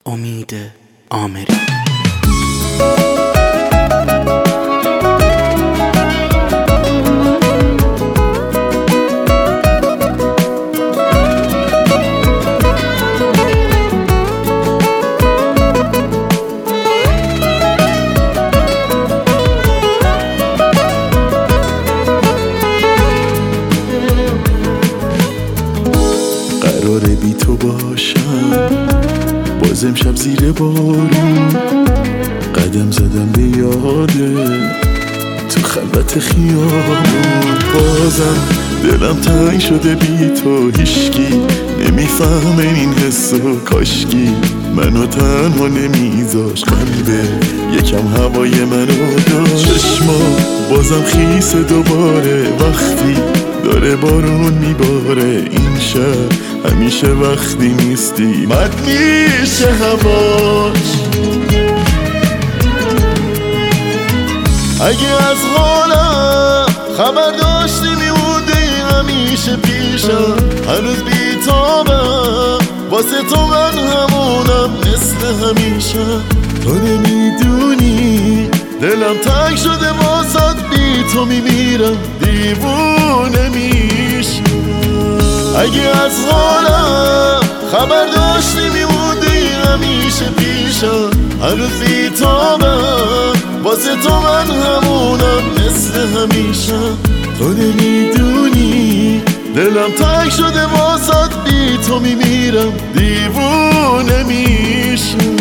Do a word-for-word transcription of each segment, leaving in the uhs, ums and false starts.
امید آمری. قراره بی تو باشم باز امشب زیر بارون، قدم زدم به یاده تو خلوت خیابون. بازم دلم تنگ شده بی تو، هیشکی نمیفهمه این حسو، کاشکی منو تنها نمیذاش. قلبه یکم هوای منو داشت، چشما بازم خیسه دوباره وقتی داره بارون میباره. این شب همیشه وقتی نیستی مد میشه هواش. اگه از حالم خبر داشتی میموندی همیشه پیشم، هنوز بیتابم واسه تو من همونم مثل همیشه. تو نمیدونی دلم تنگ شده واسد، بی تو میمیرم دیوونه میشم. اگه از حالم خبر داشتی میموندی همیشه پیشم، هنوز بیتابم واسه تو من همونم مثل همیشه. تو نمیدونی دلم تنگ شده واسد، بی تو میمیرم دیوونه میشم.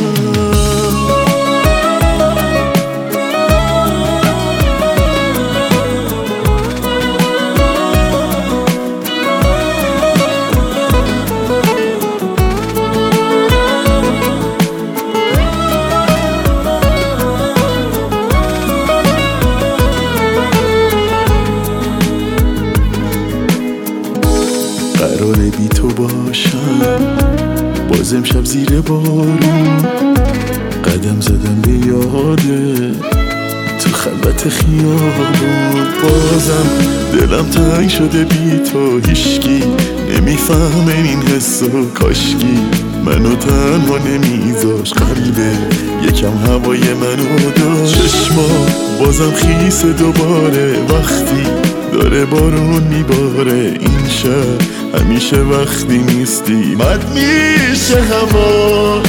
قراره بی تو باشم باز امشب زیر بارون، قدم زدم به یاده تو خلوت خیابون. بازم دلم تنگ شده بی تو، هیشکی نمیفهمه این حسو، کاشکی منو تنها نمیذاش. قلبه یکم هوای منو داشت، چشما بازم خیسه دوباره وقتی داره بارون میباره. این شب همیشه وقتی نیستی مد میشه هواش.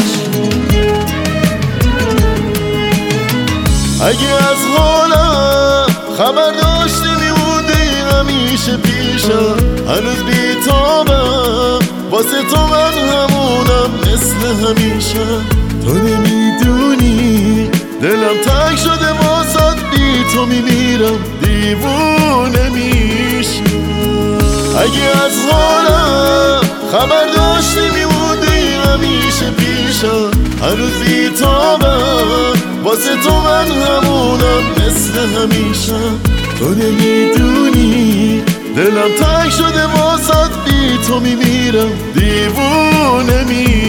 اگه از حالم خبر داشتی میموندی همیشه پیشم، هنوز بیتابم واسه تو من همونم مثل همیشه. تو نمیدونی دلم تنگ شده واسد، بی تو میمیرم دیوونه میشم. اگه از حالم خبر داشتی میموندی همیشه پیشم، هنوز بیتابم واسه تو من همونم مثل همیشه. تو نمیدونی دلم تنگ شده واسد، بی تو میمیرم دیوونه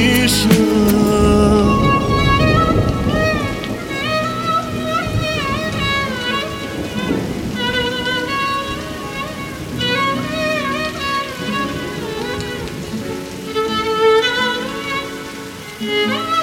میشم. Thank you.